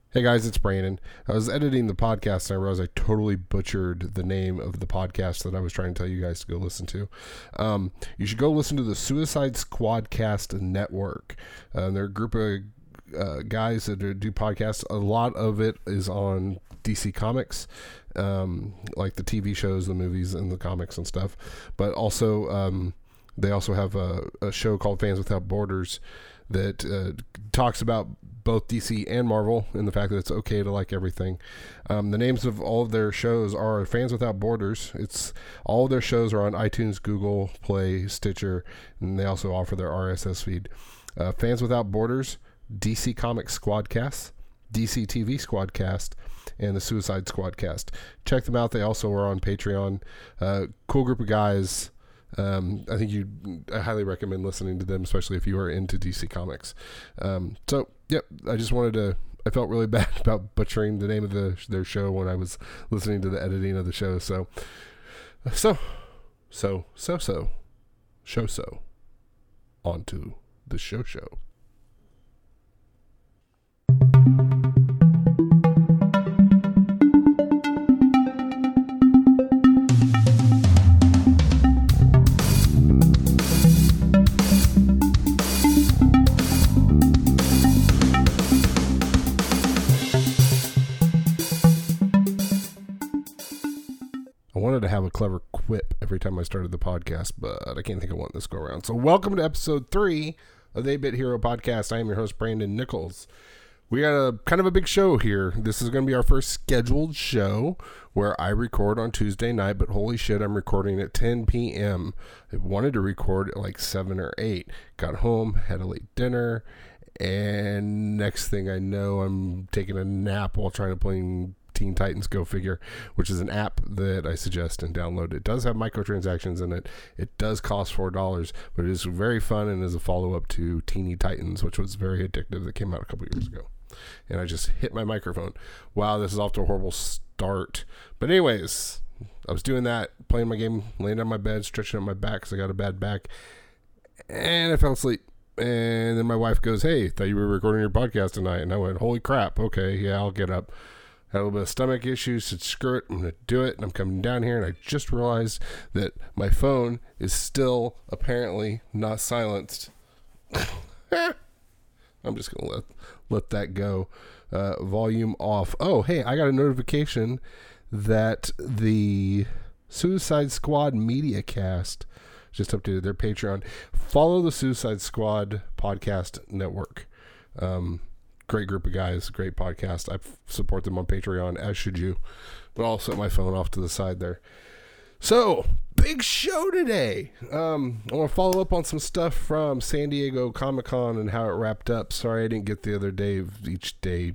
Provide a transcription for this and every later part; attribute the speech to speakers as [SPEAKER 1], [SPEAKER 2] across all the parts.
[SPEAKER 1] Hey guys, it's Brandon. I was editing the podcast and I realized I totally butchered the name of the podcast that I was trying to tell you guys to go listen to. You should go listen to the Suicide Squadcast Network. They're a group of guys that do podcasts. A lot of it is on DC Comics, like the TV shows, the movies, and the comics and stuff. But also, they also have a show called Fans Without Borders that talks about both DC and Marvel and the fact that it's okay to like everything. The names of all of their shows are Fans Without Borders. All of their shows are on iTunes, Google Play, Stitcher, and they also offer their RSS feed. Fans Without Borders, DC Comics Squadcast, DC TV Squadcast, and the Suicide Squadcast. Check them out. They also are on Patreon. Cool group of guys. I highly recommend listening to them, especially if you are into DC Comics. I felt really bad about butchering the name of their show when I was listening to the editing of the show. So on to the show. I wanted to have a clever quip every time I started the podcast, but I can't think of one this go around. So welcome to episode 3 of the 8-Bit Hero Podcast. I am your host, Brandon Nichols. We got a kind of a big show here. This is going to be our first scheduled show where I record on Tuesday night, but holy shit, I'm recording at 10 p.m. I wanted to record at like 7 or 8. Got home, had a late dinner, and next thing I know, I'm taking a nap while trying to play Teen Titans Go Figure, which is an app that I suggest and download. It does have microtransactions in it. It does cost $4, but it is very fun and is a follow-up to Teeny Titans, which was very addictive, that came out a couple years ago. And I just hit my microphone. Wow, this is off to a horrible start. But anyways, I was doing that, playing my game, laying on my bed, stretching out my back because I got a bad back, and I fell asleep. And then my wife goes, "Hey, thought you were recording your podcast tonight." And I went, "Holy crap, okay, yeah, I'll get up." Had a little bit of stomach issues, said screw it, I'm going to do it. And I'm coming down here and I just realized that my phone is still apparently not silenced. I'm just going to let that go. Volume off. Oh, hey, I got a notification that the Suicide Squad Media Cast just updated their Patreon. Follow the Suicide Squad Podcast Network. Great group of guys, great podcast. I support them on Patreon, as should you. But I'll set my phone off to the side there. So, big show today. I want to follow up on some stuff from San Diego Comic-Con and how it wrapped up. Sorry I didn't get the other day, each day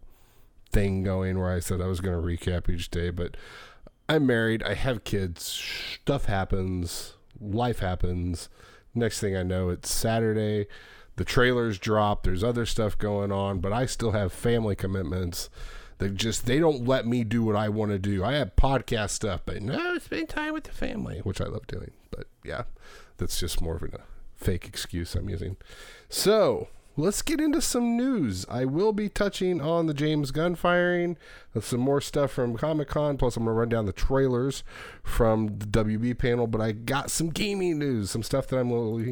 [SPEAKER 1] thing going where I said I was going to recap each day. But I'm married. I have kids. Stuff happens. Life happens. Next thing I know, it's Saturday. The trailers drop. There's other stuff going on, but I still have family commitments that they don't let me do what I want to do. I have podcast stuff, but no, spend time with the family, which I love doing. But yeah, that's just more of a fake excuse I'm using. So let's get into some news. I will be touching on the James Gunn firing, some more stuff from Comic-Con, plus I'm going to run down the trailers from the WB panel, but I got some gaming news, some stuff that I'm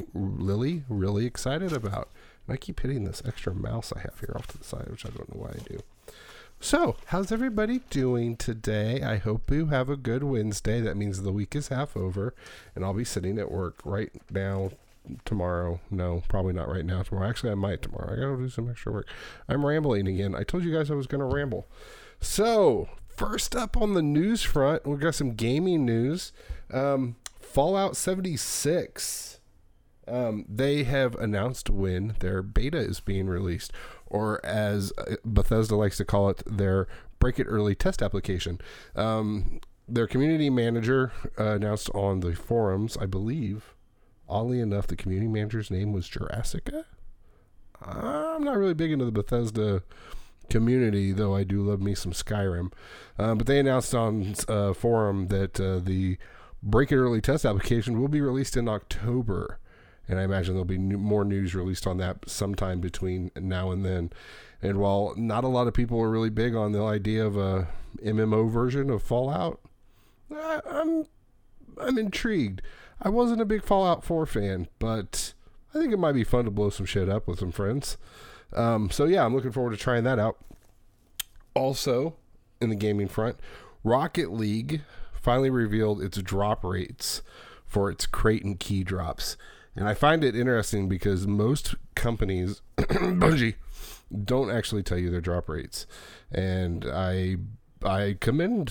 [SPEAKER 1] really excited about. And I keep hitting this extra mouse I have here off to the side, which I don't know why I do. So, how's everybody doing today? I hope you have a good Wednesday. That means the week is half over, and I'll be sitting at work right now. Tomorrow. No, probably not right now. Tomorrow. Actually, I might tomorrow. I gotta do some extra work. I'm rambling again. I told you guys I was gonna ramble. So, first up on the news front, we've got some gaming news. Fallout 76. They have announced when their beta is being released, or as Bethesda likes to call it, their Break It Early test application. Their community manager announced on the forums, I believe. Oddly enough, the community manager's name was Jurassica. I'm not really big into the Bethesda community, though I do love me some Skyrim. But they announced on forum that the Break It Early test application will be released in October. And I imagine there'll be more news released on that sometime between now and then. And while not a lot of people are really big on the idea of a MMO version of Fallout, I'm intrigued. I wasn't a big Fallout 4 fan, but I think it might be fun to blow some shit up with some friends. So yeah, I'm looking forward to trying that out. Also, in the gaming front, Rocket League finally revealed its drop rates for its crate and key drops. And I find it interesting because most companies, Bungie, don't actually tell you their drop rates. And I commend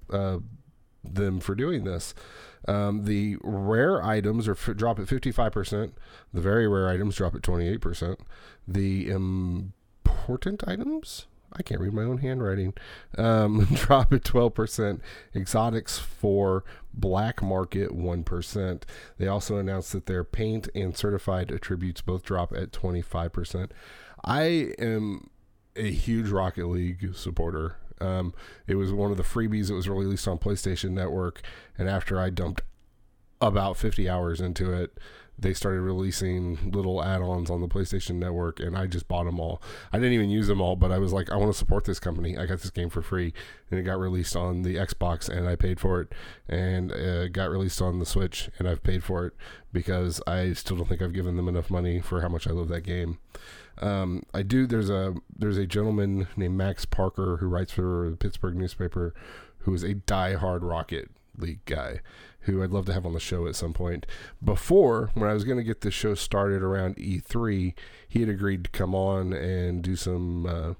[SPEAKER 1] them for doing this. The rare items drop at 55%. The very rare items drop at 28%. The important items, I can't read my own handwriting, drop at 12%. Exotics for black market 1%. They also announced that their paint and certified attributes both drop at 25%. I am a huge Rocket League supporter. It was one of the freebies that was released on PlayStation Network, and after I dumped about 50 hours into it, they started releasing little add-ons on the PlayStation Network, and I just bought them all. I didn't even use them all, but I was like, I want to support this company. I got this game for free, and it got released on the Xbox, and I paid for it, and it got released on the Switch, and I've paid for it because I still don't think I've given them enough money for how much I love that game. There's a gentleman named Max Parker who writes for the Pittsburgh newspaper, who is a die-hard Rocket League guy, who I'd love to have on the show at some point. Before, when I was going to get this show started around E3, he had agreed to come on and do some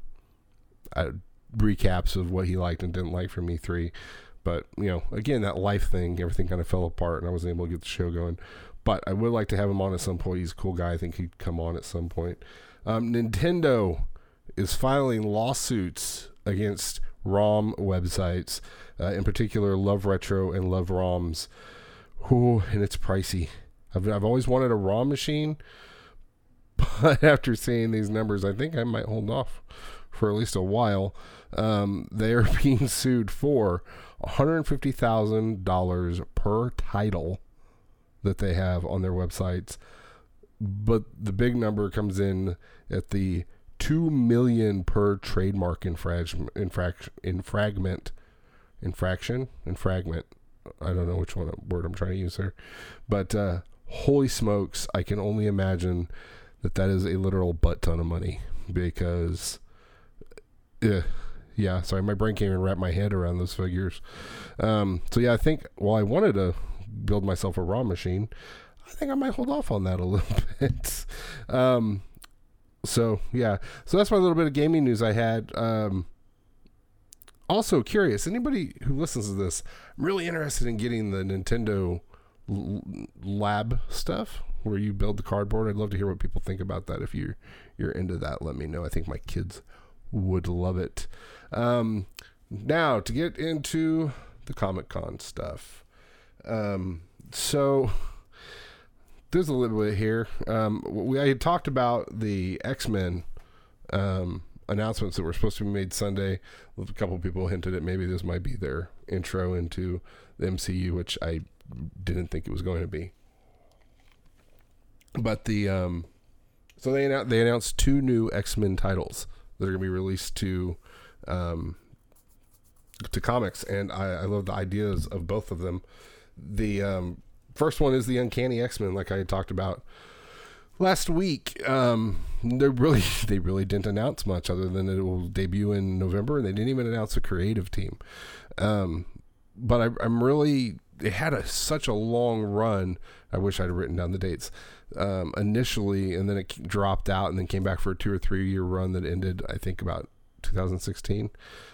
[SPEAKER 1] recaps of what he liked and didn't like from E3. But, again, that life thing, everything kind of fell apart, and I wasn't able to get the show going. But I would like to have him on at some point. He's a cool guy. I think he'd come on at some point. Nintendo is filing lawsuits against ROM websites, in particular Love Retro and Love ROMs. Ooh, and it's pricey. I've always wanted a ROM machine, but after seeing these numbers, I think I might hold off for at least a while. They are being sued for $150,000 per title that they have on their websites. But the big number comes in at the $2 million per trademark infraction. I don't know which word I'm trying to use there. But holy smokes, I can only imagine that is a literal butt ton of money. Because, sorry, my brain can't even wrap my head around those figures. I think, I wanted to build myself a ROM machine, I think I might hold off on that a little bit. So that's my little bit of gaming news I had. Also curious, anybody who listens to this, I'm really interested in getting the Nintendo lab stuff where you build the cardboard. I'd love to hear what people think about that. If you're into that, let me know. I think my kids would love it. Now to get into the Comic-Con stuff. So there's a little bit here. I had talked about the X-Men announcements that were supposed to be made Sunday. A couple of people hinted at maybe this might be their intro into the MCU, which I didn't think it was going to be. But so they announced 2 new X-Men titles that are going to be released to comics, and I love the ideas of both of them. The first one is the Uncanny X-Men, like I had talked about last week. They really didn't announce much other than it will debut in November, and they didn't even announce a creative team. But I'm really, it had such a long run. I wish I'd have written down the dates initially, and then it dropped out and then came back for a 2 or 3 year run that ended, I think, about 2016.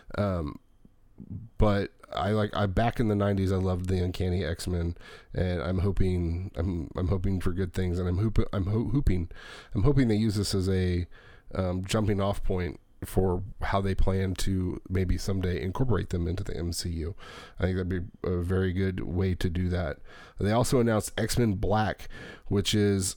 [SPEAKER 1] But I back in the 90s, I loved the Uncanny X-Men, and I'm hoping for good things, and I'm hoping they use this as a jumping off point for how they plan to maybe someday incorporate them into the MCU. I think that'd be a very good way to do that. They also announced X-Men Black, which is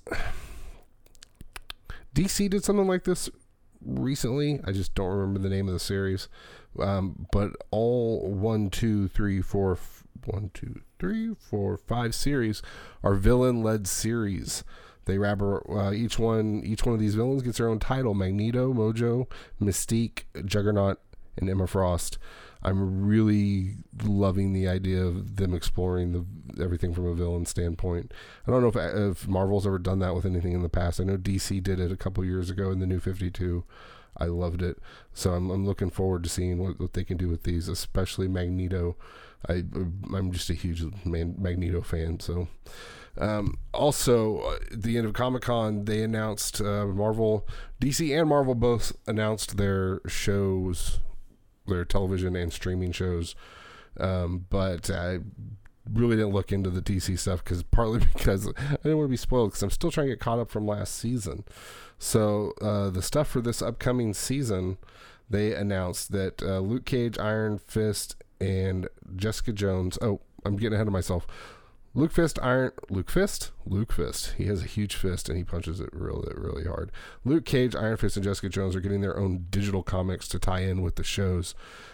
[SPEAKER 1] DC did something like this recently. I just don't remember the name of the series. But all 1, 2, 3, 4, 5 series are villain-led series They wrap each one of these villains gets their own title: Magneto, Mojo, Mystique, Juggernaut, and Emma Frost. I'm really loving the idea of them exploring everything from a villain standpoint. I don't know if Marvel's ever done that with anything in the past. I know DC did it a couple years ago in the New 52. I loved it. So I'm looking forward to seeing what they can do with these, especially Magneto. I'm just a huge Magneto fan. So also, at the end of Comic-Con, they announced DC and Marvel both announced their shows, their television and streaming shows, but I really didn't look into the DC stuff partly because I didn't want to be spoiled because I'm still trying to get caught up from last season. So the stuff for this upcoming season, they announced that Luke Cage, Iron Fist, and Jessica Jones. Oh, I'm getting ahead of myself. Luke Fist. He has a huge fist and he punches it really, really hard. Luke Cage, Iron Fist, and Jessica Jones are getting their own digital comics to tie in with the shows.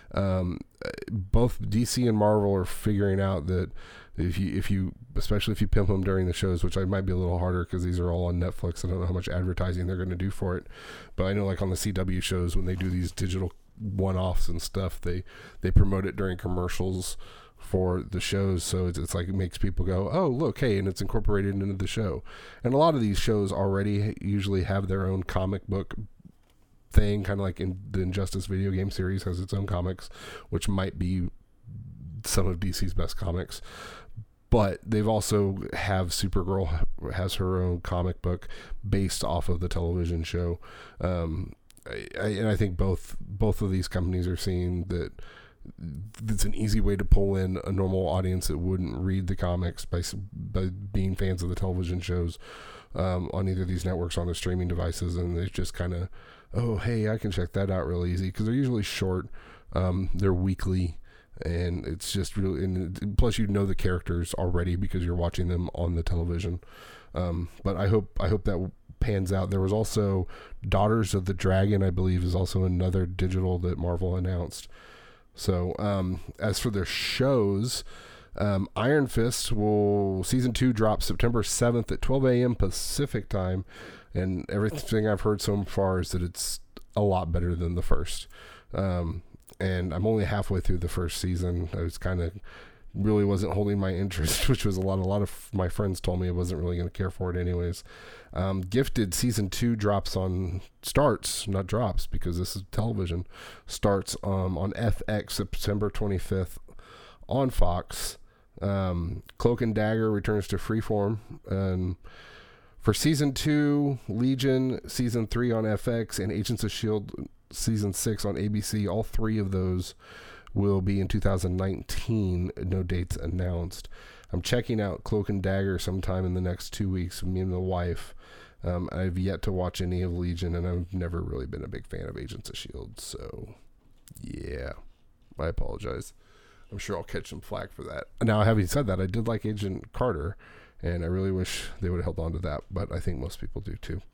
[SPEAKER 1] Both DC and Marvel are figuring out that especially if you pimp them during the shows, which might be a little harder because these are all on Netflix. I don't know how much advertising they're going to do for it, but I know like on the CW shows when they do these digital one-offs and stuff, they promote it during commercials for the shows, so it's like it makes people go, oh look, hey, and it's incorporated into the show. And a lot of these shows already usually have their own comic book thing, kind of like in the Injustice video game series has its own comics, which might be some of DC's best comics. But they've also have Supergirl has her own comic book based off of the television show. And I think both of these companies are seeing that it's an easy way to pull in a normal audience that wouldn't read the comics by being fans of the television shows on either of these networks on their streaming devices, and they just kind of, oh hey, I can check that out real easy because they're usually short, they're weekly, and it's just really, and plus you know the characters already because you're watching them on the television. But I hope that pans out. There was also Daughters of the Dragon, I believe, is also another digital that Marvel announced. So as for their shows, Iron Fist season 2 drops September 7th at 12 a.m. Pacific time, and everything I've heard so far is that it's a lot better than the first. And I'm only halfway through the first season. I was really wasn't holding my interest, which was a lot of my friends told me I wasn't really going to care for it anyways. Gifted season 2 starts, not drops because this is television, starts on FX September 25th on Fox. Cloak and Dagger returns to Freeform. And for season 2, Legion season 3 on FX, and Agents of S.H.I.E.L.D. season 6 on ABC. All three of those will be in 2019. No dates announced. I'm checking out Cloak and Dagger sometime in the next 2 weeks with me and the wife. I've yet to watch any of Legion, and I've never really been a big fan of Agents of S.H.I.E.L.D. So, yeah, I apologize. I'm sure I'll catch some flack for that. Now, having said that, I did like Agent Carter, and I really wish they would have held on to that, but I think most people do too.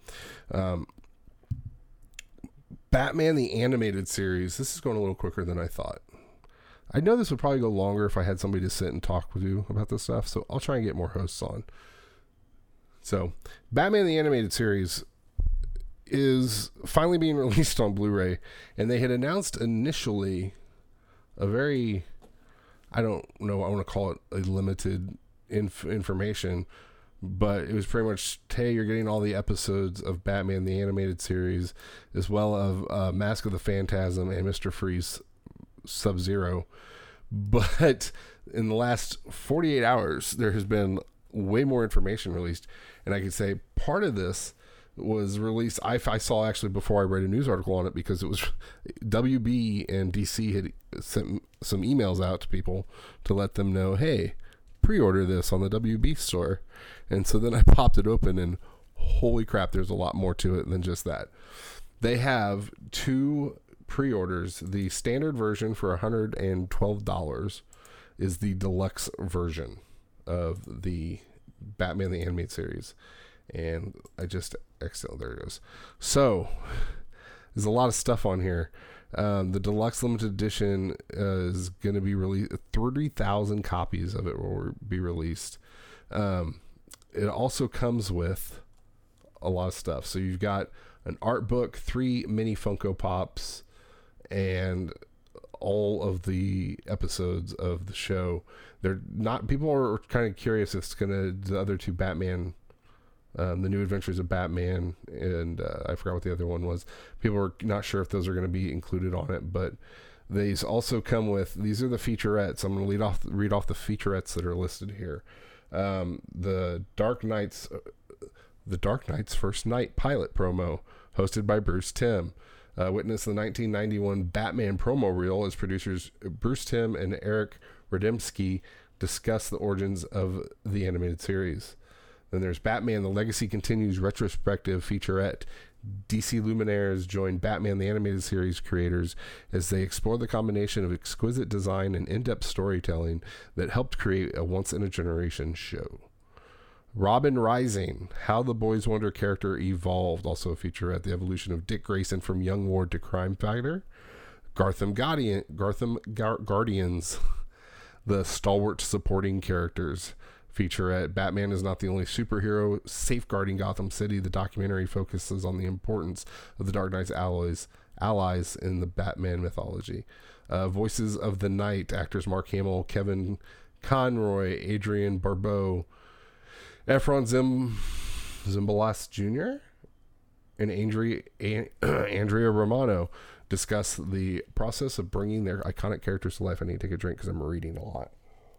[SPEAKER 1] Batman the Animated Series. This is going a little quicker than I thought. I know this would probably go longer if I had somebody to sit and talk with you about this stuff, so I'll try and get more hosts on. So, Batman the Animated Series is finally being released on Blu-ray, and they had announced initially a very, I don't know, I want to call it a limited information, but it was pretty much, hey, you're getting all the episodes of Batman the Animated Series, as well as Mask of the Phantasm and Mr. Freeze Sub-Zero. But in the last 48 hours, there has been way more information released, and I could say part of this was released, I saw actually before I read a news article on it, because it was WB and DC had sent some emails out to people to let them know, hey, pre-order this on the WB store. And so then I popped it open, and holy crap, there's a lot more to it than just that. They have 2 pre-orders. The standard version for $112 is the deluxe version of the Batman the Animated Series. And I just there it goes. So there's a lot of stuff on here. The deluxe limited edition is going to be released. 30,000 copies of it will be released. It also comes with a lot of stuff. So you've got an art book, 3 mini Funko Pops, and all of the episodes of the show. They're not, people are kind of curious if it's gonna, the other 2 Batman, the New Adventures of Batman, and I forgot what the other one was. People are not sure if those are going to be included on it, but these also come with, these are the featurettes. I'm going to read off the featurettes that are listed here. The Dark Knight's First Night pilot promo, hosted by Bruce Timm. Witness the 1991 Batman promo reel as producers Bruce Timm and Eric Radomski discuss the origins of the animated series. Then there's Batman: The Legacy Continues retrospective featurette. DC Luminaires join Batman the Animated Series creators as they explore the combination of exquisite design and in-depth storytelling that helped create a once-in-a-generation show. Robin Rising: How the Boys Wonder character evolved, also a featurette. The evolution of Dick Grayson from young ward to crime fighter. Gotham Guardians, the stalwart supporting characters featurette. Batman is not the only superhero safeguarding Gotham City. The documentary focuses on the importance of the Dark Knight's allies in the Batman mythology. Voices of the Night, actors Mark Hamill, Kevin Conroy, Adrian Barbeau, Efron Zimbalist Jr., and Andrea Romano discuss the process of bringing their iconic characters to life. I need to take a drink because I'm reading a lot.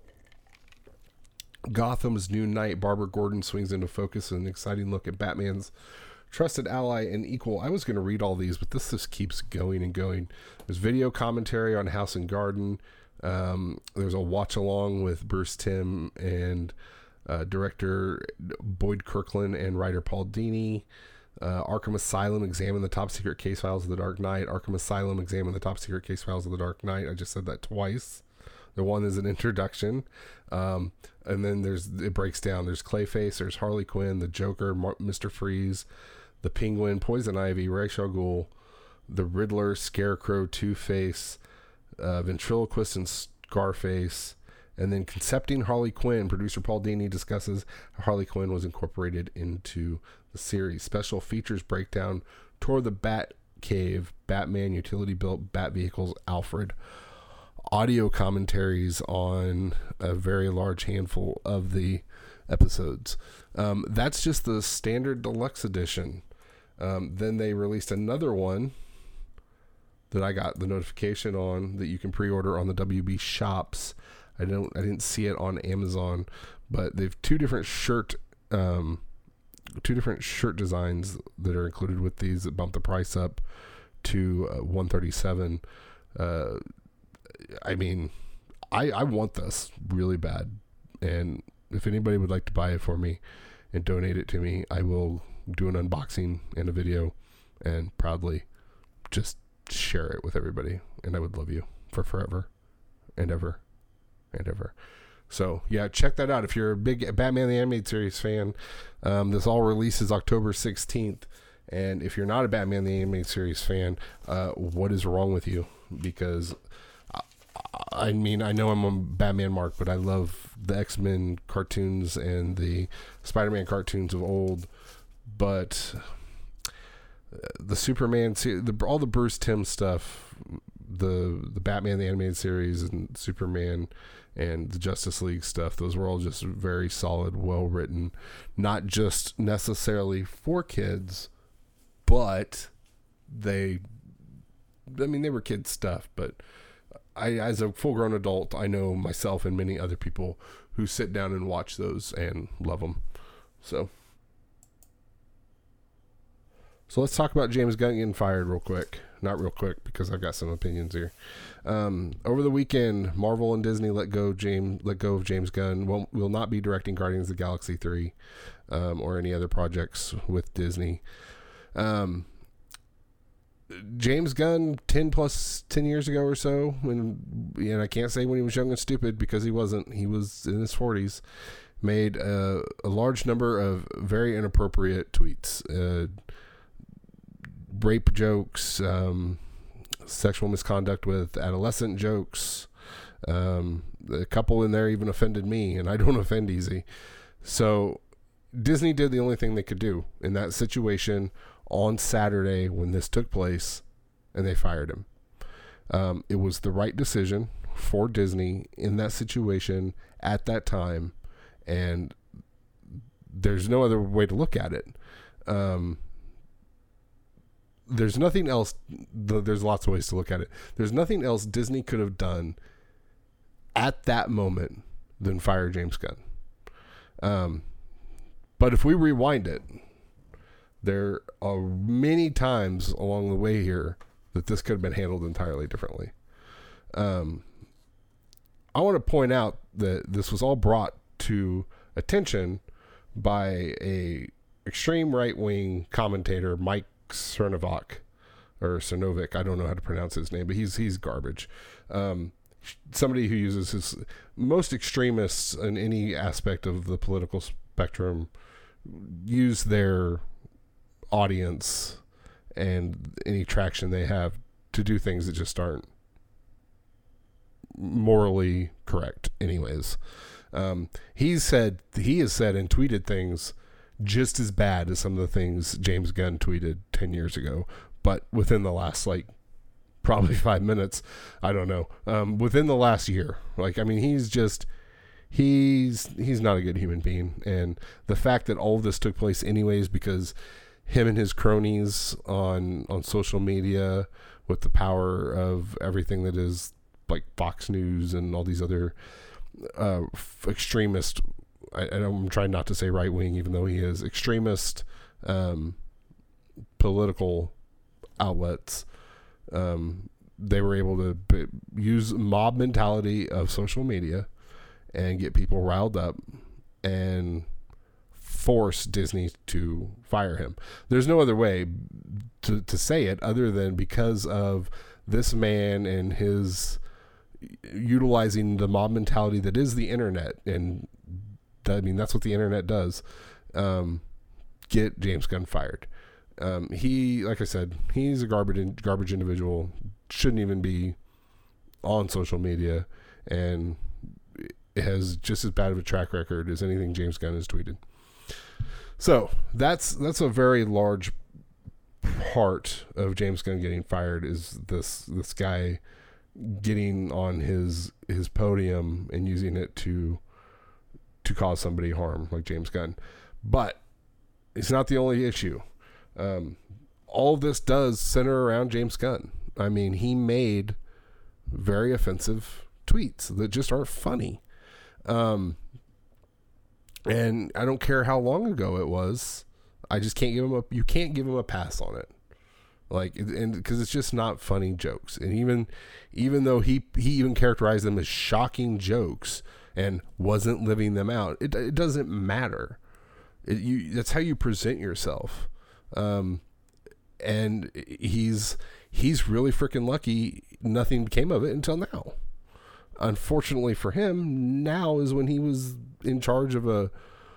[SPEAKER 1] Gotham's New Knight, Barbara Gordon, swings into focus in an exciting look at Batman's trusted ally and equal. I was going to read all these, but this just keeps going and going. There's video commentary on House and Garden. There's a watch along with Bruce Timm and director Boyd Kirkland and writer Paul Dini. Arkham Asylum, examine the top secret case files of the Dark Knight. Arkham Asylum, examine the top secret case files of the Dark Knight. I just said that twice. The one is an introduction. And then it breaks down. There's Clayface, there's Harley Quinn, the Joker, Mr. Freeze, the Penguin, Poison Ivy, Ra's al Ghul, the Riddler, Scarecrow, Two-Face, Ventriloquist and Scarface. And then Concepting Harley Quinn, producer Paul Dini discusses how Harley Quinn was incorporated into the series. Special features breakdown, tour of the Bat Cave, Batman utility built Bat vehicles, Alfred. Audio commentaries on a very large handful of the episodes. That's just the standard deluxe edition. Then they released another one that I got the notification on that you can pre-order on the WB shops. I didn't see it on Amazon, but they've two different shirt designs that are included with these that bump the price up to $137. I mean, I want this really bad, and if anybody would like to buy it for me and donate it to me, I will do an unboxing and a video and proudly just share it with everybody, and I would love you for forever and ever and ever. So yeah, check that out if you're a big Batman the Animated Series fan. This all releases October 16th, and if you're not a Batman the Animated Series fan, what is wrong with you? Because I mean, I know I'm a Batman mark, but I love the X-Men cartoons and the Spider-Man cartoons of old. But the Superman, all the Bruce Timm stuff, the Batman the Animated Series and Superman and the Justice League stuff, those were all just very solid, well-written, not just necessarily for kids, but they were kids stuff, but I, as a full-grown adult, I know myself and many other people who sit down and watch those and love them. So let's talk about James Gunn getting fired real quick. Not real quick, because I've got some opinions here. Over the weekend, Marvel and Disney let go of James Gunn. Will not be directing Guardians of the Galaxy 3 or any other projects with Disney. James Gunn, 10 years ago or so, and I can't say when he was young and stupid because he wasn't. He was in his 40s. Made a large number of very inappropriate tweets. Rape jokes, sexual misconduct with adolescent jokes. A couple in there even offended me, and I don't offend easy. So Disney did the only thing they could do in that situation on Saturday when this took place, and they fired him. It was the right decision for Disney in that situation at that time, and there's no other way to look at it. There's nothing else. There's lots of ways to look at it. There's nothing else Disney could have done at that moment than fire James Gunn. But if we rewind it, there are many times along the way here that this could have been handled entirely differently. I want to point out that this was all brought to attention by a extreme right-wing commentator, Mike Cernovich, or Cernovic. I don't know how to pronounce his name, but he's garbage. Somebody who uses his most extremists in any aspect of the political spectrum use their audience and any traction they have to do things that just aren't morally correct anyways. He has said and tweeted things just as bad as some of the things James Gunn tweeted 10 years ago, but within the last probably 5 minutes, I don't know, within the last year. He's not a good human being. And the fact that all of this took place anyways because him and his cronies on social media, with the power of everything that is like Fox News and all these other extremist, I'm trying not to say right wing, even though he is extremist political outlets, they were able to use mob mentality of social media and get people riled up and force Disney to fire him. There's no other way to say it other than because of this man and his utilizing the mob mentality that is the internet. And that's what the internet does. Get James Gunn fired. He, like I said, he's a garbage individual, shouldn't even be on social media, and it has just as bad of a track record as anything James Gunn has tweeted. So that's a very large part of James Gunn getting fired, is this guy getting on his podium and using it to cause somebody harm, like James Gunn. But it's not the only issue. All of this does center around James Gunn. I mean, he made very offensive tweets that just aren't funny. And I don't care how long ago it was. I just can't give him you can't give him a pass on it. And because it's just not funny jokes. And even though he even characterized them as shocking jokes and wasn't living them out, it doesn't matter. That's how you present yourself. And he's really freaking lucky nothing came of it until now. Unfortunately for him, now is when he was in charge of a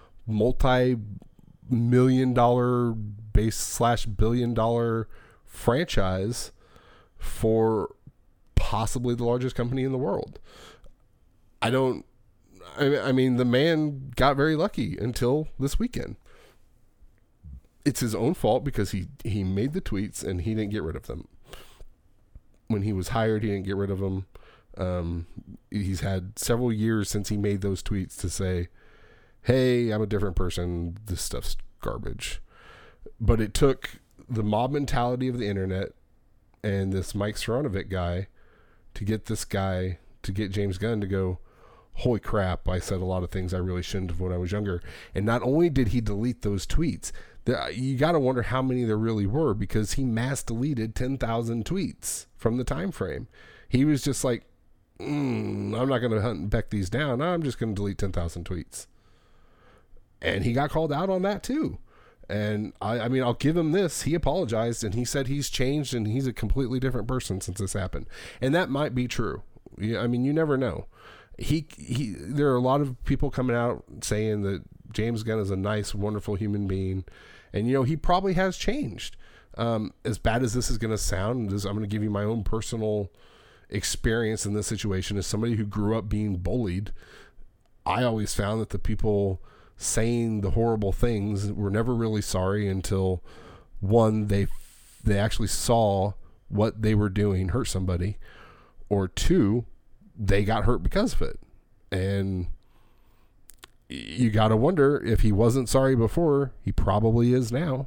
[SPEAKER 1] multi-million-dollar base/billion-dollar franchise for possibly the largest company in the world. I mean, the man got very lucky until this weekend. It's his own fault because he made the tweets and he didn't get rid of them. When he was hired, he didn't get rid of them. He's had several years since he made those tweets to say, hey, I'm a different person. This stuff's garbage. But it took the mob mentality of the internet and this Mike Cernovich guy to get James Gunn to go, holy crap, I said a lot of things I really shouldn't have when I was younger. And not only did he delete those tweets, you got to wonder how many there really were, because he mass deleted 10,000 tweets from the time frame. He was just like, I'm not going to hunt and peck these down. I'm just going to delete 10,000 tweets. And he got called out on that too. And I mean, I'll give him this. He apologized and he said he's changed and he's a completely different person since this happened. And that might be true. I mean, you never know. There are a lot of people coming out saying that James Gunn is a nice, wonderful human being. And, he probably has changed. As bad as this is going to sound, I'm going to give you my own personal experience in this situation. As somebody who grew up being bullied, I always found that the people saying the horrible things, were never really sorry until, one, they actually saw what they were doing hurt somebody, or two, they got hurt because of it. And you got to wonder, if he wasn't sorry before, he probably is now.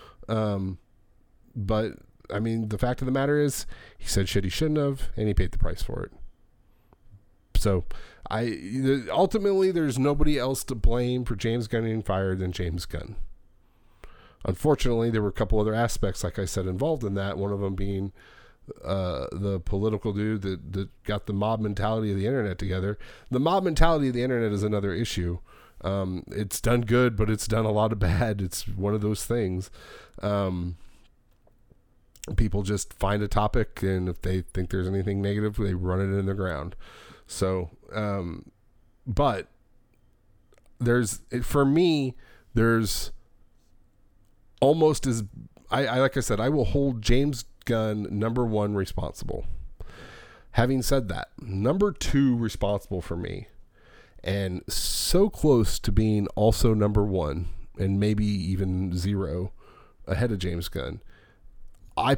[SPEAKER 1] But I mean, the fact of the matter is, he said shit he shouldn't have, and he paid the price for it. So ultimately, there's nobody else to blame for James Gunn getting fired than James Gunn. Unfortunately, there were a couple other aspects, like I said, involved in that. One of them being the political dude that got the mob mentality of the internet together. The mob mentality of the internet is another issue. It's done good, but it's done a lot of bad. It's one of those things. People just find a topic, and if they think there's anything negative, they run it in the ground. So, but for me, there's almost as, like I said, I will hold James Gunn number one responsible. Having said that, number two responsible for me, and so close to being also number one, and maybe even zero ahead of James Gunn, I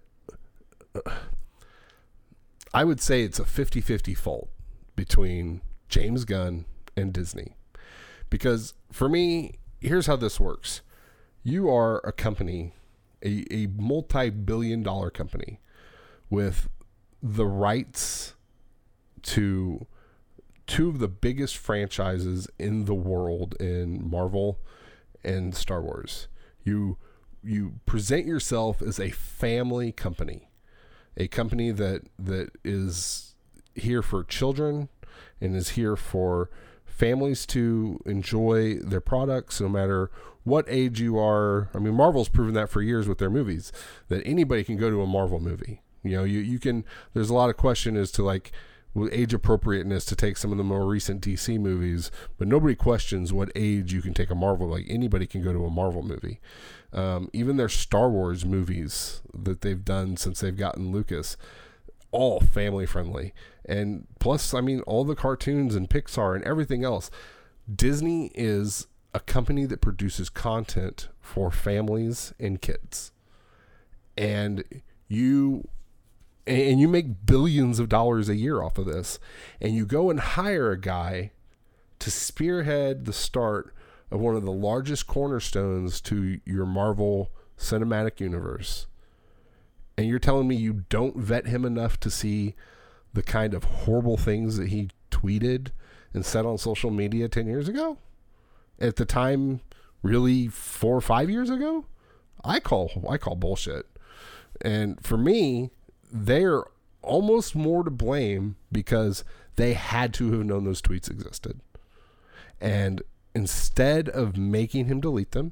[SPEAKER 1] would say it's a 50-50 fault between James Gunn and Disney. Because for me, here's how this works. You are a company, a multi-billion-dollar company with the rights to two of the biggest franchises in the world in Marvel and Star Wars. You present yourself as a family company, a company that is here for children and is here for families to enjoy their products no matter what age you are. I mean, Marvel's proven that for years with their movies, that anybody can go to a Marvel movie. You know, you can, there's a lot of question as to like age appropriateness to take some of the more recent DC movies, but nobody questions what age you can take a Marvel. Like anybody can go to a Marvel movie. Even their Star Wars movies that they've done since they've gotten Lucas, all family friendly. And plus, I mean, all the cartoons and Pixar and everything else. Disney is a company that produces content for families and kids. And you make billions of dollars a year off of this. And you go and hire a guy to spearhead the start of one of the largest cornerstones to your Marvel Cinematic Universe. And you're telling me you don't vet him enough to see the kind of horrible things that he tweeted and said on social media 10 years ago? At the time, really 4 or 5 years ago? I call bullshit. And for me, they're almost more to blame because they had to have known those tweets existed. And instead of making him delete them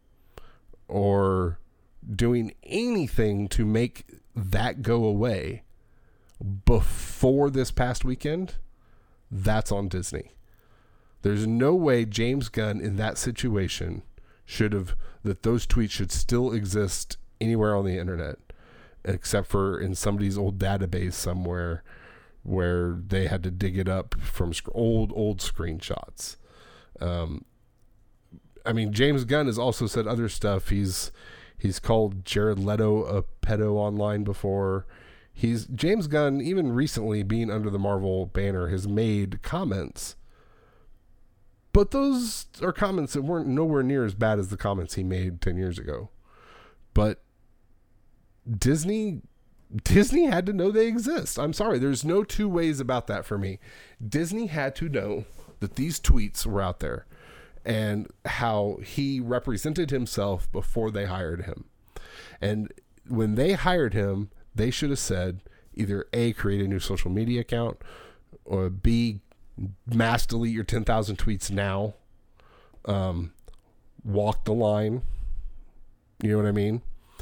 [SPEAKER 1] or doing anything to make that go away before this past weekend, that's on Disney. There's no way James Gunn in that situation that those tweets should still exist anywhere on the internet, except for in somebody's old database somewhere where they had to dig it up from old screenshots. I mean, James Gunn has also said other stuff. He's called Jared Leto a pedo online before. James Gunn, even recently being under the Marvel banner, has made comments, but those are comments that weren't nowhere near as bad as the comments he made 10 years ago. But Disney had to know they exist. I'm sorry, there's no two ways about that for me. Disney had to know that these tweets were out there and how he represented himself before they hired him. And when they hired him, they should have said either A, create a new social media account, or B, mass delete your 10,000 tweets now. Walk the line. You know what I mean?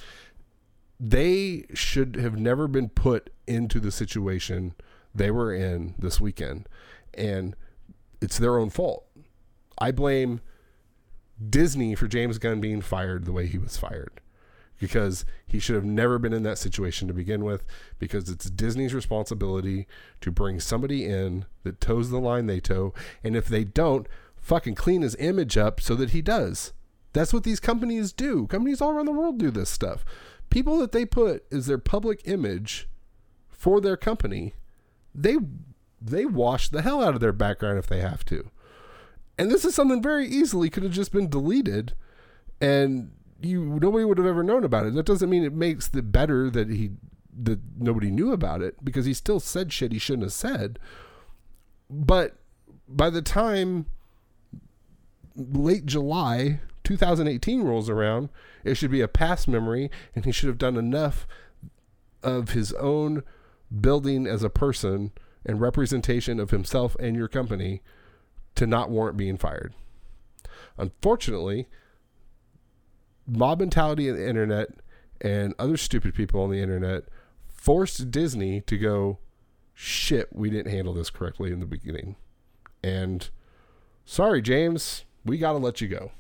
[SPEAKER 1] They should have never been put into the situation they were in this weekend. And it's their own fault. I blame Disney for James Gunn being fired the way he was fired, because he should have never been in that situation to begin with, because it's Disney's responsibility to bring somebody in that toes the line they toe. And if they don't, fucking clean his image up so that he does. That's what these companies do. Companies all around the world do this stuff. People that they put as their public image for their company, they wash the hell out of their background if they have to. And this is something very easily could have just been deleted and nobody would have ever known about it. That doesn't mean it makes it better that nobody knew about it, because he still said shit he shouldn't have said. But by the time late July 2018 rolls around, it should be a past memory, and he should have done enough of his own building as a person and representation of himself and your company to not warrant being fired. Unfortunately, mob mentality on the internet and other stupid people on the internet forced Disney to go, shit, we didn't handle this correctly in the beginning. And sorry, James, we got to let you go.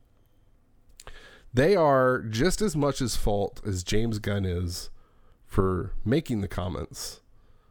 [SPEAKER 1] They are just as much as fault as James Gunn is for making the comments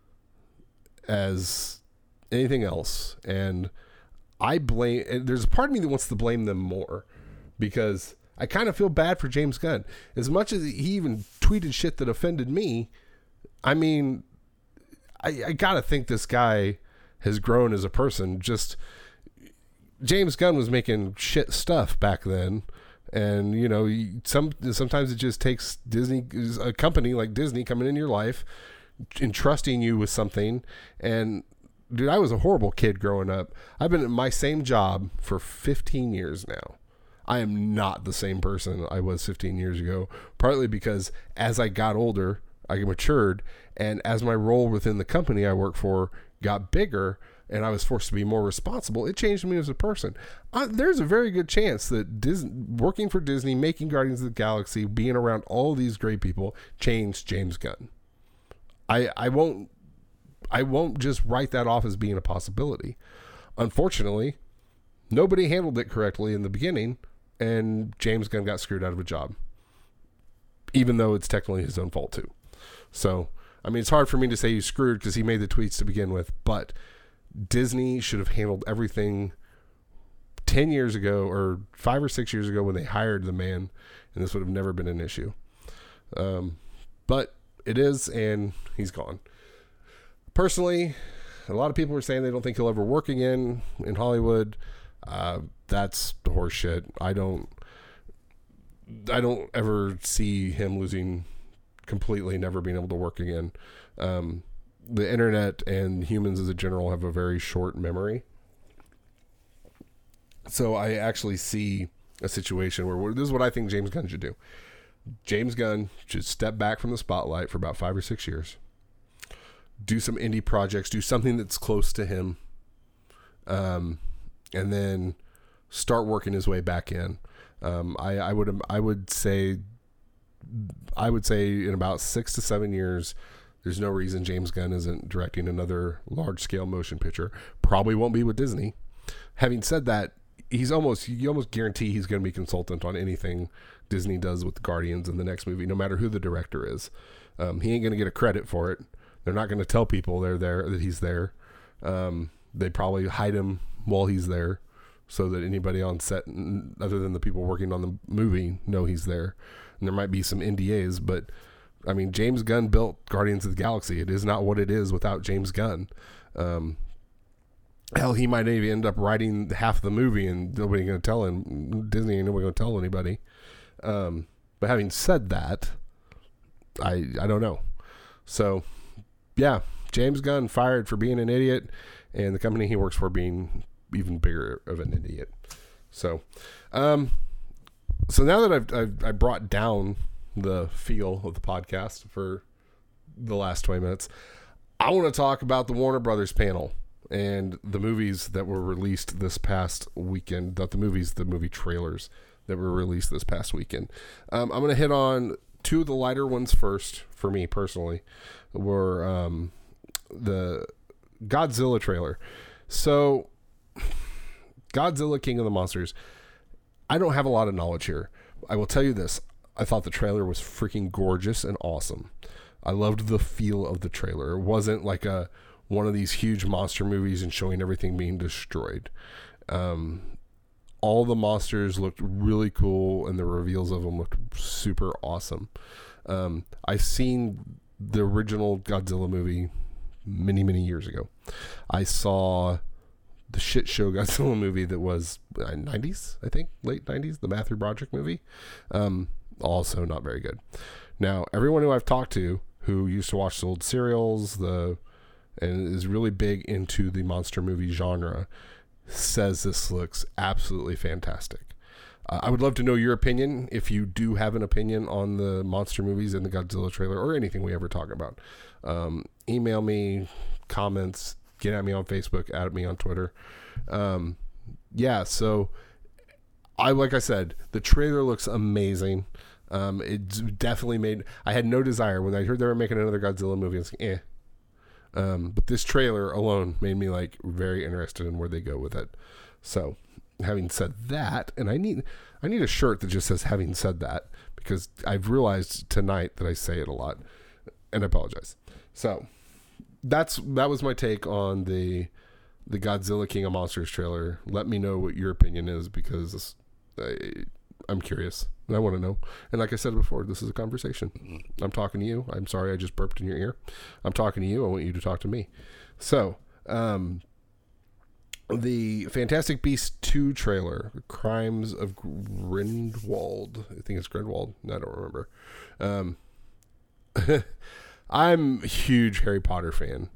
[SPEAKER 1] as anything else. And there's a part of me that wants to blame them more, because I kind of feel bad for James Gunn. As much as he even tweeted shit that offended me, I mean, I gotta think this guy has grown as a person. Just James Gunn was making shit stuff back then, and you know, sometimes it just takes a company like Disney coming into your life, entrusting you with something. And dude, I was a horrible kid growing up. I've been at my same job for 15 years now. I am not the same person I was 15 years ago, partly because as I got older, I matured, and as my role within the company I work for got bigger and I was forced to be more responsible, it changed me as a person. There's a very good chance that working for Disney, making Guardians of the Galaxy, being around all these great people changed James Gunn. I won't just write that off as being a possibility. Unfortunately, nobody handled it correctly in the beginning, and James Gunn got screwed out of a job, even though it's technically his own fault too. So, I mean, it's hard for me to say he's screwed because he made the tweets to begin with, but Disney should have handled everything 10 years ago or 5 or 6 years ago when they hired the man, and this would have never been an issue. But it is, and he's gone. Personally, a lot of people are saying they don't think he'll ever work again in Hollywood. That's horse shit. I don't ever see him losing completely, never being able to work again. The internet and humans as a general have a very short memory. So I actually see a situation where this is what I think James Gunn should do. James Gunn should step back from the spotlight for about 5 or 6 years. Do some indie projects, do something that's close to him. And then start working his way back in. I would say in about 6 to 7 years, there's no reason James Gunn isn't directing another large scale motion picture. Probably won't be with Disney. Having said that, you almost guarantee he's going to be consultant on anything Disney does with the Guardians in the next movie, no matter who the director is. He ain't going to get a credit for it. They're not going to tell people they're there, that he's there. They probably hide him while he's there, so that anybody on set, other than the people working on the movie, know he's there. And there might be some NDAs, but I mean, James Gunn built Guardians of the Galaxy. It is not what it is without James Gunn. Hell, he might even end up writing half of the movie and nobody going to tell him. Disney ain't nobody going to tell anybody. But having said that, I don't know. So, yeah, James Gunn fired for being an idiot, and the company he works for being even bigger of an idiot. So now that I've brought down the feel of the podcast for the last 20 minutes, I want to talk about the Warner Brothers panel and the movies that were released this past weekend. The movie trailers that were released this past weekend. I'm going to hit on two of the lighter ones first for me personally. Were the Godzilla trailer. So Godzilla King of the Monsters, I don't have a lot of knowledge here. I will tell you this. I thought the trailer was freaking gorgeous and awesome. I loved the feel of the trailer. It wasn't like one of these huge monster movies and showing everything being destroyed. All the monsters looked really cool, and the reveals of them looked super awesome. I've seen the original Godzilla movie many, many years ago. I saw the shit show Godzilla movie that was 90s, I think, late 90s, the Matthew Broderick movie. Also not very good. Now, everyone who I've talked to who used to watch the old serials, and is really big into the monster movie genre, says this looks absolutely fantastic. I would love to know your opinion, if you do have an opinion on the monster movies in the Godzilla trailer, or anything we ever talk about. Email me, comments, get at me on Facebook, at me on Twitter. So like I said, the trailer looks amazing. It definitely I had no desire when I heard they were making another Godzilla movie. I was like, but this trailer alone made me like very interested in where they go with it. So, having said that, and I need a shirt that just says "having said that," because I've realized tonight that I say it a lot, and I apologize. So, that was my take on the Godzilla King of Monsters trailer. Let me know what your opinion is, because I'm curious and I want to know. And like I said before, this is a conversation. I'm talking to you. I'm sorry I just burped in your ear. I'm talking to you. I want you to talk to me. So, the Fantastic Beasts 2 trailer, Crimes of Grindelwald. I think it's Grindelwald. I don't remember. I'm a huge Harry Potter fan.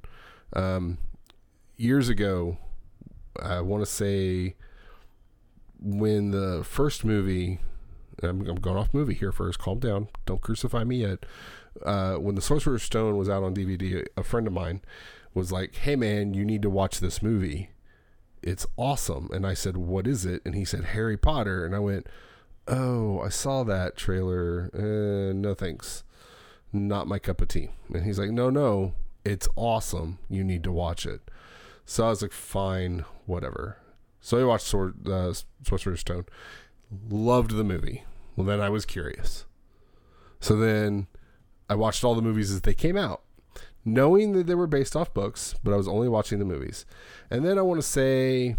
[SPEAKER 1] Years ago, I want to say when the first movie, I'm going off movie here first, calm down, don't crucify me yet. When the Sorcerer's Stone was out on DVD, a friend of mine was like, "Hey man, you need to watch this movie. It's awesome." And I said, "What is it?" And he said, "Harry Potter." And I went, "Oh, I saw that trailer. No thanks. Not my cup of tea." And he's like, No, it's awesome. You need to watch it." So I was like, fine, whatever. So I watched Sorcerer's Stone. Loved the movie. Well, then I was curious. So then I watched all the movies as they came out, knowing that they were based off books, but I was only watching the movies. And then I want to say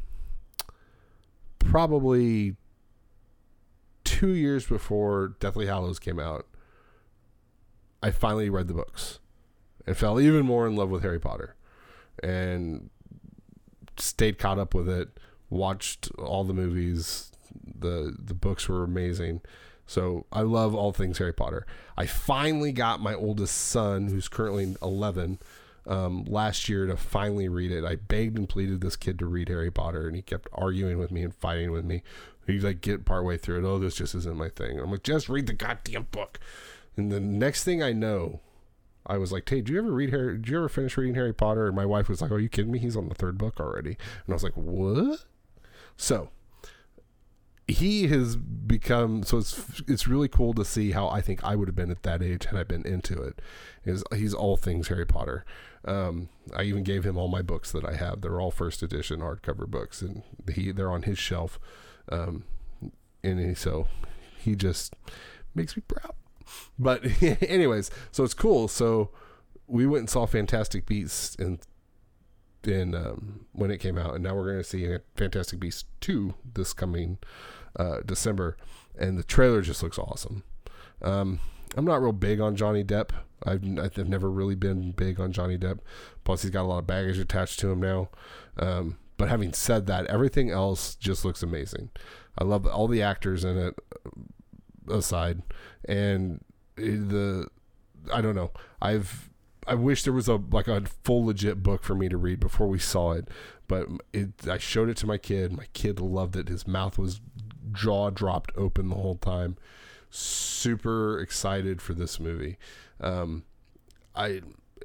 [SPEAKER 1] probably 2 years before Deathly Hallows came out, I finally read the books and fell even more in love with Harry Potter, and stayed caught up with it, watched all the movies. The books were amazing. So I love all things Harry Potter. I finally got my oldest son, who's currently 11, last year, to finally read it. I begged and pleaded this kid to read Harry Potter, and he kept arguing with me and fighting with me. He'd like get partway through it. "Oh, this just isn't my thing." I'm like, "Just read the goddamn book." And the next thing I know, I was like, "Hey, did you ever finish reading Harry Potter?" And my wife was like, "Are you kidding me? He's on the 3rd book already." And I was like, "What?" So he has become, so it's really cool to see how I think I would have been at that age had I been into it. He's all things Harry Potter. I even gave him all my books that I have. They're all first edition hardcover books, and they're on his shelf. So he just makes me proud. But anyways, so it's cool. So we went and saw Fantastic Beasts in when it came out, and now we're going to see Fantastic Beasts 2 this coming December, and the trailer just looks awesome. I'm not real big on Johnny Depp. I've never really been big on Johnny Depp. Plus, he's got a lot of baggage attached to him now. But having said that, everything else just looks amazing. I love all the actors in it aside, and I don't know. I wish there was a full legit book for me to read before we saw it, but I showed it to my kid. My kid loved it. His mouth was jaw dropped open the whole time. Super excited for this movie. As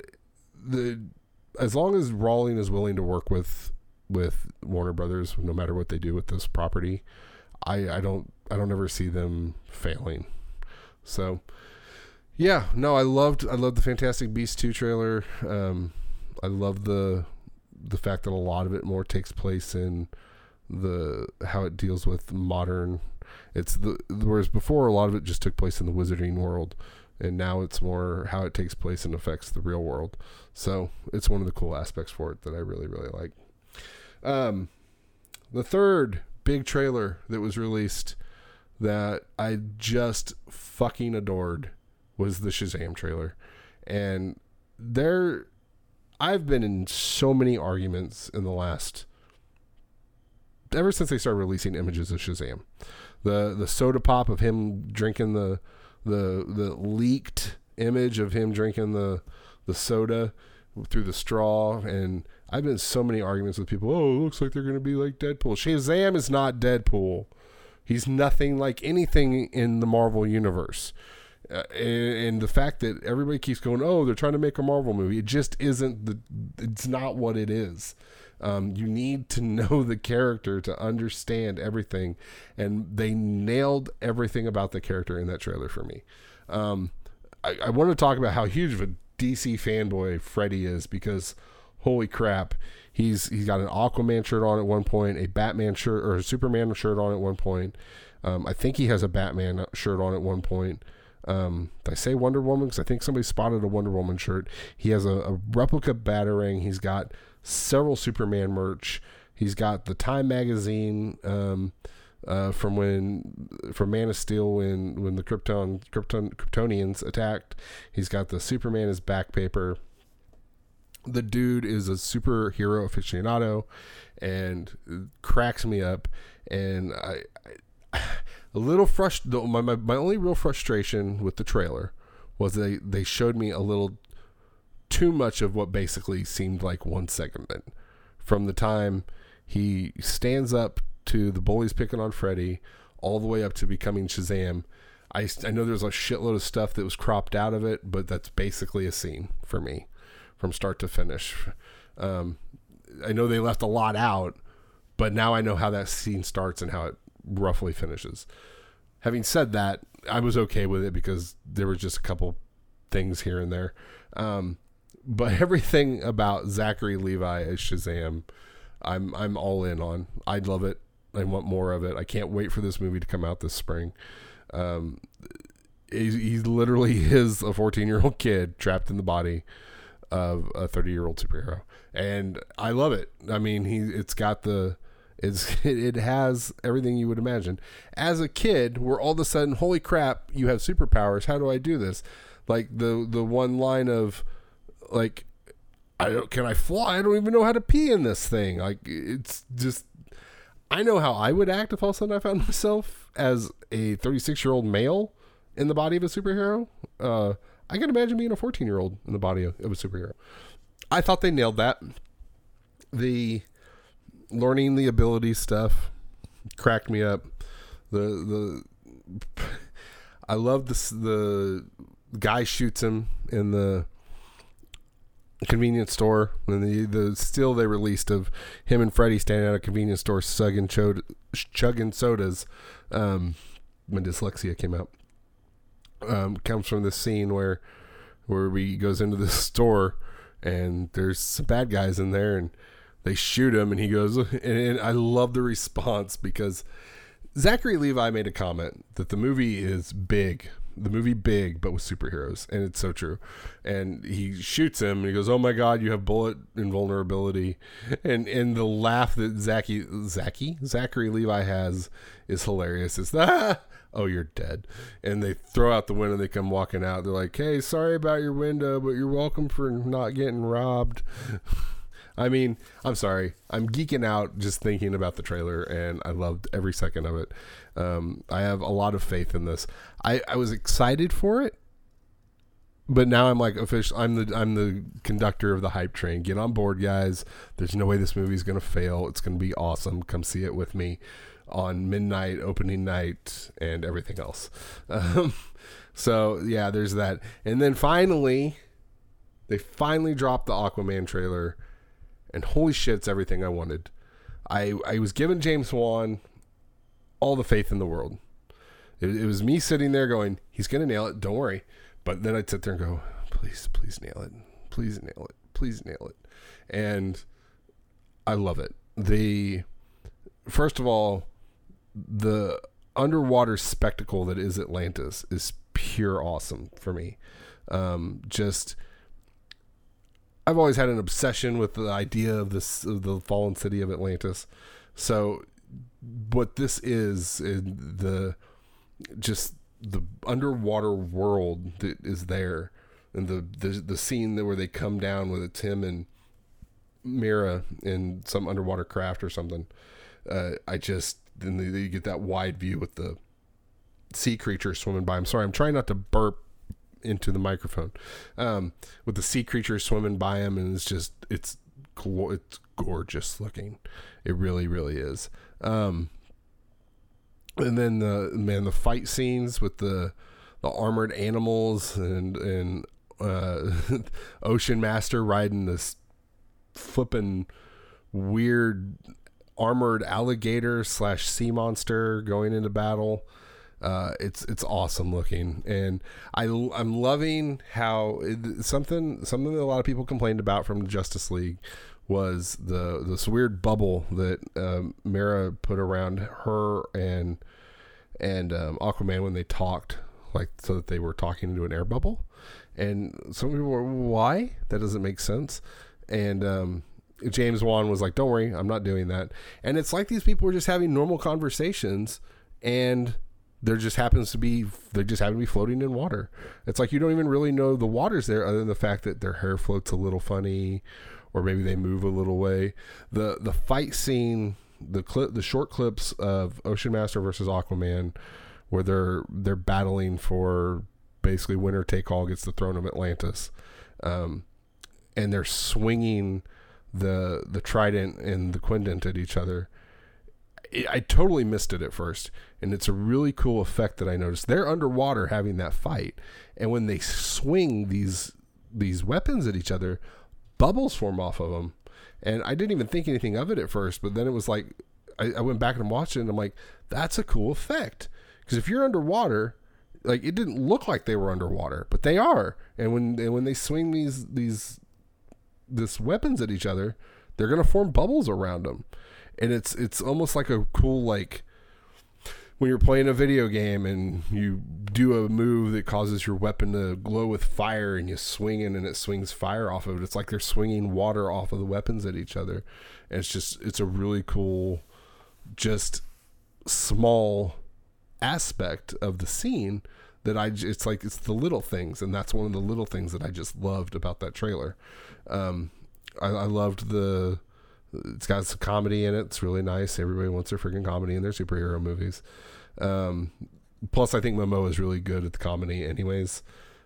[SPEAKER 1] long as Rowling is willing to work with Warner Brothers, no matter what they do with this property, I don't ever see them failing. So yeah, no, I loved the Fantastic Beasts 2 trailer. I love the fact that a lot of it more takes place in how it deals with modern. Whereas before a lot of it just took place in the wizarding world, and now it's more how it takes place and affects the real world. So it's one of the cool aspects for it that I really, really like. the third big trailer that was released that I just fucking adored was the Shazam trailer. And I've been in so many arguments in the last, ever since they started releasing images of Shazam. The soda pop of him drinking the leaked image of him drinking the soda through the straw, and I've been in so many arguments with people. Oh, it looks like they're going to be like Deadpool. Shazam is not Deadpool. He's nothing like anything in the Marvel universe. And the fact that everybody keeps going, oh, they're trying to make a Marvel movie. It just isn't. It's not what it is. You need to know the character to understand everything. And they nailed everything about the character in that trailer for me. I want to talk about how huge of a DC fanboy Freddy is, because holy crap, he's got an Aquaman shirt on at one point, a Batman shirt or a Superman shirt on at one point. I think he has a Batman shirt on at one point. Did I say Wonder Woman? Because I think somebody spotted a Wonder Woman shirt. He has a replica Batarang. He's got several Superman merch. He's got the Time magazine from Man of Steel when the Kryptonians attacked. He's got the Superman as back paper. The dude is a superhero aficionado and cracks me up. And a little my only real frustration with the trailer was they showed me a little too much of what basically seemed like one segment. From the time he stands up to the bullies picking on Freddy, all the way up to becoming Shazam. I know there's a shitload of stuff that was cropped out of it, but that's basically a scene for me from start to finish. I know they left a lot out, but now I know how that scene starts and how it roughly finishes. Having said that, I was okay with it because there were just a couple things here and there. But everything about Zachary Levi as Shazam, I'm all in on. I love it. I want more of it. I can't wait for this movie to come out this spring. He literally is a 14-year-old kid trapped in the body of a 30-year-old superhero, and I love it. I mean, it has everything you would imagine. As a kid, we're all of a sudden, holy crap, you have superpowers. How do I do this? Like the one line of, like, can I fly? I don't even know how to pee in this thing. Like, it's just, I know how I would act if all of a sudden I found myself as a 36-year-old male in the body of a superhero. I can imagine being a 14-year-old in the body of a superhero. I thought they nailed that. The learning the ability stuff cracked me up. I love this. The guy shoots him in the convenience store, and the still they released of him and Freddy standing at a convenience store chugging sodas. My dyslexia came out. Comes from this scene where he goes into the store and there's some bad guys in there and they shoot him, and he goes, and I love the response because Zachary Levi made a comment that the movie is big, but with superheroes, and it's so true. And he shoots him and he goes, oh my god, you have bullet invulnerability, and the laugh that Zachary Levi has is hilarious. It's oh, you're dead. And they throw out the window, they come walking out, they're like, hey, sorry about your window, but you're welcome for not getting robbed. I mean, I'm sorry. I'm geeking out just thinking about the trailer, and I loved every second of it. I have a lot of faith in this. I was excited for it, but now I'm like, I'm the conductor of the hype train. Get on board, guys. There's no way this movie's going to fail. It's going to be awesome. Come see it with me on midnight, opening night, and everything else. So, yeah, there's that. And then they finally dropped the Aquaman trailer. And holy shit, it's everything I wanted. I was giving James Wan all the faith in the world. It was me sitting there going, he's going to nail it, don't worry. But then I'd sit there and go, please nail it. Please nail it. Please nail it. And I love it. First of all, the underwater spectacle that is Atlantis is pure awesome for me. I've always had an obsession with the idea of the fallen city of Atlantis. So what this is the underwater world that is there, and the scene where they come down with Tim and Mira in some underwater craft or something. Then you get that wide view with the sea creature swimming by. I'm sorry, I'm trying not to burp into the microphone. With the sea creature swimming by him, and it's gorgeous looking. It really, really is. And then the fight scenes with the armored animals and Ocean Master riding this flipping weird armored alligator / sea monster going into battle. It's awesome looking, and I'm loving how something that a lot of people complained about from the Justice League was this weird bubble that Mera put around her and Aquaman when they talked, like, so that they were talking into an air bubble. And some people were, why? That doesn't make sense. And James Wan was like, don't worry, I'm not doing that. And it's like these people were just having normal conversations, and they just happen to be floating in water. It's like you don't even really know the water's there, other than the fact that their hair floats a little funny, or maybe they move a little way. The fight scene, the short clips of Ocean Master versus Aquaman, where they're battling for basically winner take all gets the throne of Atlantis, and they're swinging the trident and the quindent at each other. I totally missed it at first, and it's a really cool effect that I noticed. They're underwater having that fight, and when they swing these weapons at each other, bubbles form off of them. And I didn't even think anything of it at first, but then it was like I went back and watched it, and I'm like, that's a cool effect. Because if you're underwater, like, it didn't look like they were underwater, but they are. And when they swing these weapons at each other, they're gonna form bubbles around them. And it's almost like a cool, like, when you're playing a video game and you do a move that causes your weapon to glow with fire, and you swing it and it swings fire off of it. It's like they're swinging water off of the weapons at each other. And it's a really cool, just small aspect of the scene that it's the little things. And that's one of the little things that I just loved about that trailer. I loved it's got some comedy in it. It's really nice. Everybody wants their freaking comedy in their superhero movies. Plus, I think Momoa is really good at the comedy anyways.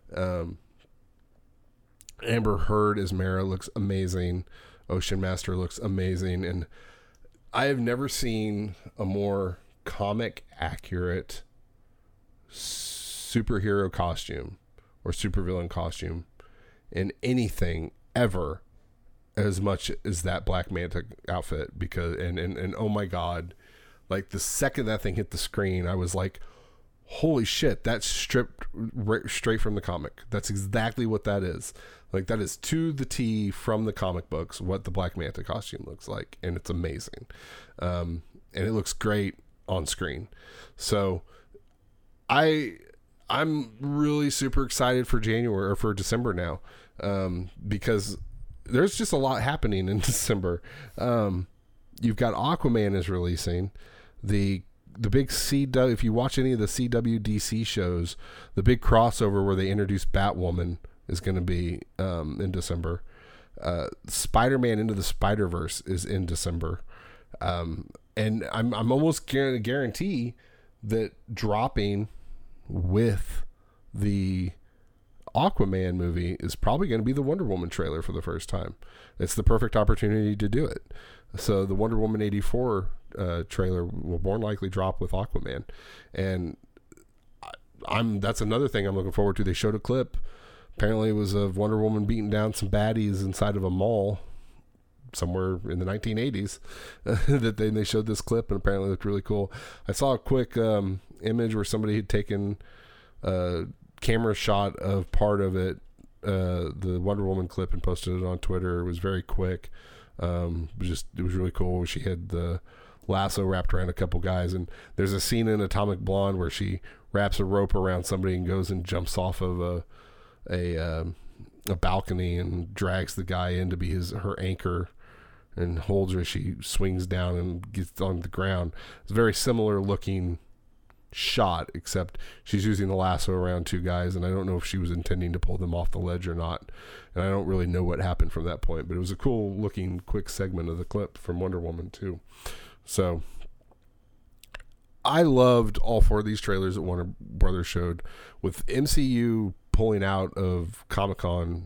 [SPEAKER 1] Amber Heard as Mera looks amazing. Ocean Master looks amazing. And I have never seen a more comic accurate superhero costume or supervillain costume in anything ever as much as that Black Manta outfit. Because and oh my god, like, the second that thing hit the screen, I was like, holy shit, that's stripped straight from the comic. That's exactly what that is. Like, that is to the T from the comic books what the Black Manta costume looks like, and it's amazing. And it looks great on screen. So I'm really super excited for January, or for December now, because there's just a lot happening in December. You've got Aquaman is releasing. The big CW, if you watch any of the CW DC shows, the big crossover where they introduce Batwoman is going to be in December. Spider-Man Into the Spider-Verse is in December. And I'm almost guarantee that dropping with the Aquaman movie is probably going to be the Wonder Woman trailer for the first time. It's the perfect opportunity to do it. So the Wonder Woman 84 trailer will more likely drop with Aquaman, and that's another thing I'm looking forward to. They showed a clip. Apparently it was of Wonder Woman beating down some baddies inside of a mall somewhere in the 1980s. that they showed this clip, and apparently it looked really cool. I saw a quick image where somebody had taken a camera shot of part of it, the Wonder Woman clip, and posted it on Twitter. It was very quick. It was really cool. She had the lasso wrapped around a couple guys, and there's a scene in Atomic Blonde where she wraps a rope around somebody and goes and jumps off of a balcony and drags the guy in to be her anchor and holds her as she swings down and gets on the ground. It's a very similar looking shot, except she's using the lasso around two guys, and I don't know if she was intending to pull them off the ledge or not, and I don't really know what happened from that point, but it was a cool looking quick segment of the clip from Wonder Woman too. So I loved all four of these trailers that Warner Brothers showed. With MCU pulling out of Comic-Con,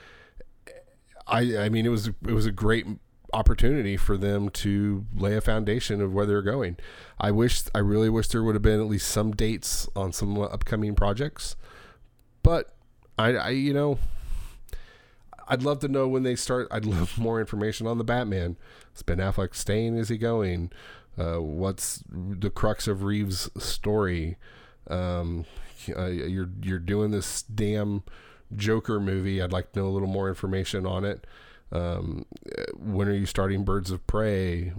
[SPEAKER 1] I mean, it was a great opportunity for them to lay a foundation of where they're going. I really wish there would have been at least some dates on some upcoming projects, but I'd love to know when they start. I'd love more information on the Batman. Is Ben Affleck staying? Is he going? What's the crux of Reeves' story? You're doing this damn Joker movie. I'd like to know a little more information on it. When are you starting Birds of Prey?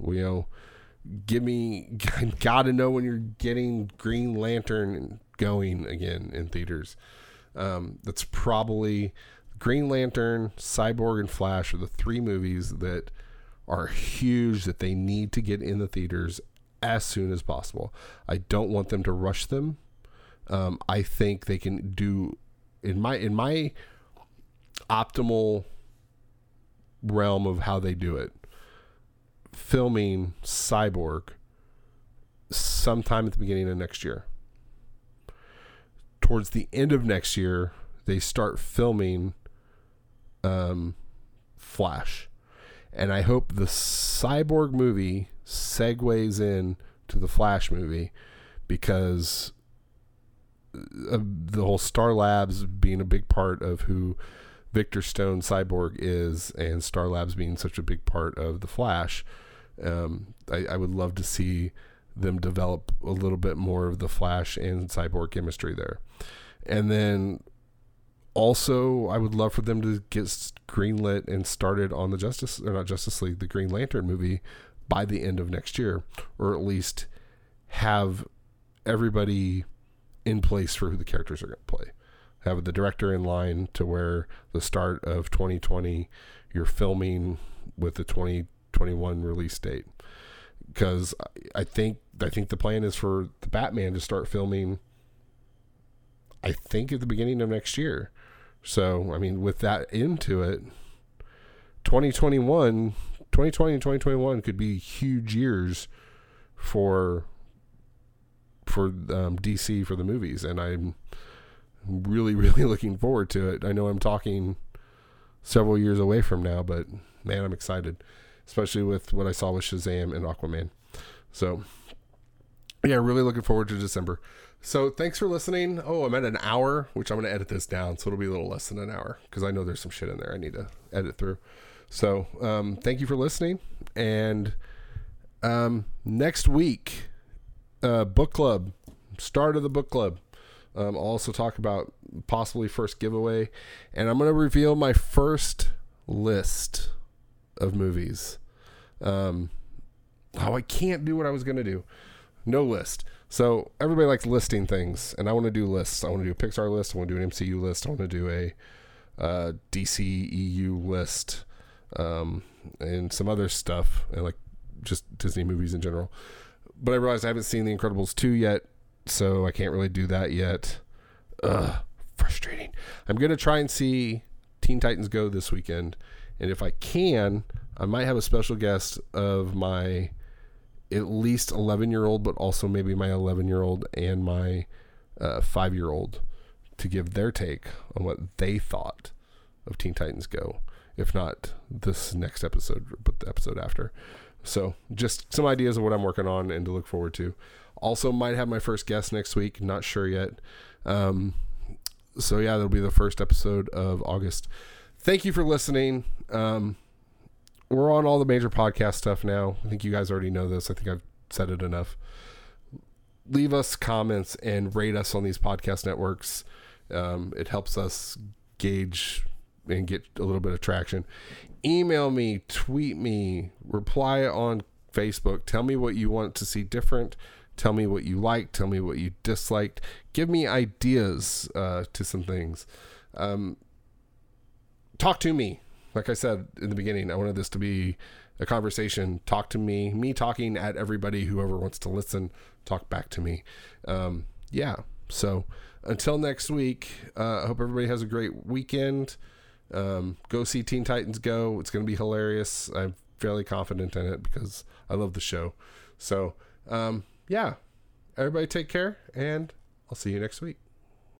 [SPEAKER 1] Gotta know when you're getting Green Lantern going again in theaters. That's probably Green Lantern, Cyborg, and Flash are the three movies that are huge that they need to get in the theaters as soon as possible. I don't want them to rush them. I think they can do, in my optimal realm of how they do it, filming Cyborg sometime at the beginning of next year. Towards the end of next year, they start filming Flash. And I hope the Cyborg movie segues in to the Flash movie, because the whole Star Labs being a big part of who Victor Stone Cyborg is, and Star Labs being such a big part of the Flash, I would love to see them develop a little bit more of the Flash and Cyborg chemistry there. And then also, I would love for them to get greenlit and started on the Green Lantern movie by the end of next year, or at least have everybody in place for who the characters are going to play. Have the director in line to where the start of 2020, you're filming with the 2021 release date. Because I think the plan is for the Batman to start filming, I think, at the beginning of next year. So, I mean, with that into it, 2020 and 2021 could be huge years for DC for the movies, and I'm really, really looking forward to it. I know I'm talking several years away from now, but man, I'm excited, especially with what I saw with Shazam and Aquaman. So, yeah, really looking forward to December. So thanks for listening. Oh, I'm at an hour, which I'm going to edit this down, so it'll be a little less than an hour, because I know there's some shit in there I need to edit through. So thank you for listening. And next week, book club, start of the book club. I'll also talk about possibly first giveaway, and I'm going to reveal my first list of movies. I can't do what I was going to do. No list. So everybody likes listing things, and I want to do lists. I want to do a Pixar list. I want to do an MCU list. I want to do a DC EU list, and some other stuff, and like just Disney movies in general. But I realized I haven't seen The Incredibles 2 yet, so I can't really do that yet. Frustrating. I'm going to try and see Teen Titans Go this weekend, and if I can, I might have a special guest of my at least 11-year-old, but also maybe my 11-year-old and my 5-year-old to give their take on what they thought of Teen Titans Go. If not this next episode, but the episode after. So just some ideas of what I'm working on and to look forward to. Also might have my first guest next week. Not sure yet. So yeah, that'll be the first episode of August. Thank you for listening. We're on all the major podcast stuff now. I think you guys already know this. I think I've said it enough. Leave us comments and rate us on these podcast networks. It helps us gauge and get a little bit of traction. Email me, tweet me, reply on Facebook. Tell me what you want to see different. Tell me what you liked. Tell me what you disliked. Give me ideas to some things. Talk to me. like I said in the beginning, I wanted this to be a conversation. Talk to me talking at everybody, whoever wants to listen, talk back to me. Yeah. So until next week, I hope everybody has a great weekend. Go see Teen Titans Go. It's going to be hilarious. I'm fairly confident in it because I love the show. So, yeah, everybody take care, and I'll see you next week.